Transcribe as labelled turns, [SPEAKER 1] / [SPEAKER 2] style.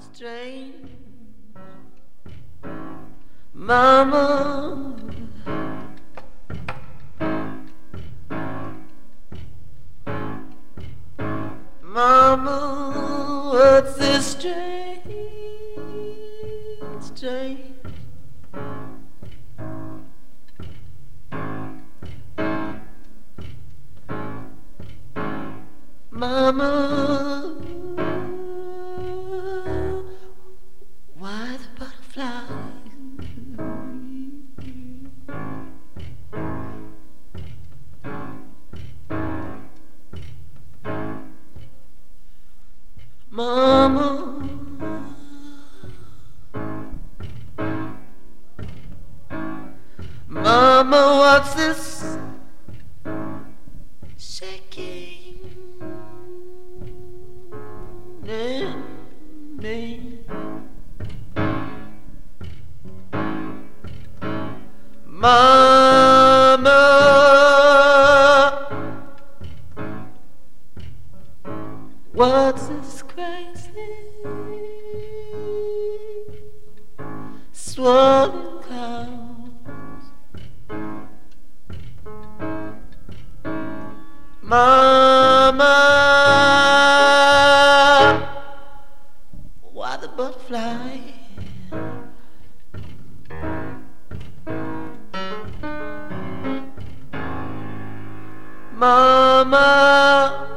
[SPEAKER 1] strange. Mama, Mama, what's this strange, strange? Mama, why the butterflies? Mama, Mama, what's this shaking in me? Mama, what's this crazy swollen clouds? Mama, why the butterfly? Mama,